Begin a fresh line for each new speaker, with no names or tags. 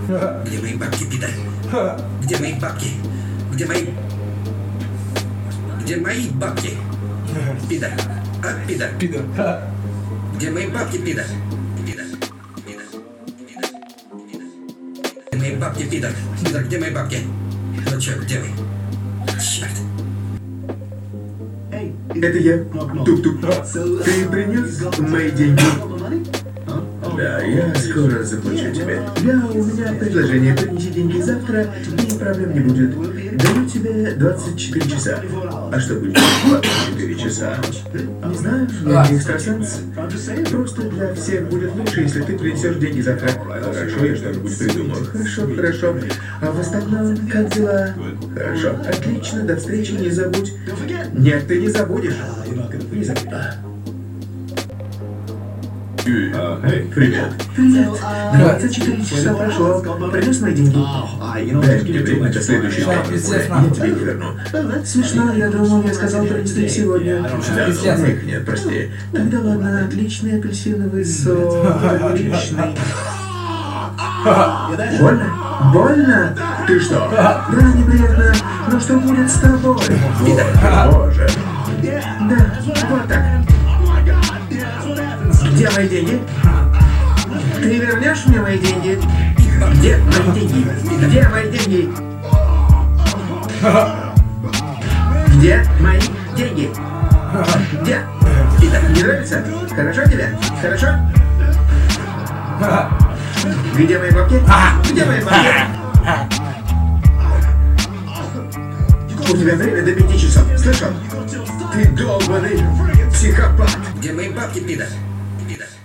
Где мои бабки, пидор? Где мои бабки? Где мои... Где мои бабки? Пидор. А, пидор?
Пидор.
Где мои бабки, пидор? Пидор. Пидор. Пидор. Пидор. Где мои бабки, пидор? Пидор, где мои бабки? Ну чё, где вы? Черт.
Это я, Тук-Тук. Ты принес мои деньги? Да, я скоро заплачу тебе. Да, у меня предложение. Принеси деньги завтра, и проблем не будет. Даю тебе 24 часа. А что будет 24 часа? Не знаю, я не экстрасенс. Просто для всех будет лучше, если ты принесешь деньги завтра. Хорошо, я что-нибудь придумаю. Хорошо, хорошо. А в остальном, как дела? Хорошо, отлично, до встречи, не забудь. Нет, ты не забудешь. Не забудь. Привет. Привет. 24 часа прошло. Принес мои деньги. Дай мне время до следующей пятницы. Я тебе их верну. Смешно, я думал, я сказал принести их сегодня. Да, но их нет, прости. Тогда ладно, отличный апельсиновый сок. Отличный. Больно? Больно? Ты что? Да, неприятно. Но что будет с тобой? Боже. Да, вот так. Где мои деньги? Ты вернешь мне мои деньги? Где мои деньги? Где мои деньги? Где мои деньги? Где? Не нравится? Хорошо тебе? Хорошо? Где мои бабки? Где мои бабки? У тебя время до 5 часов. Слышал? Ты долбаный психопат.
Где мои бабки, пидор? Пидор.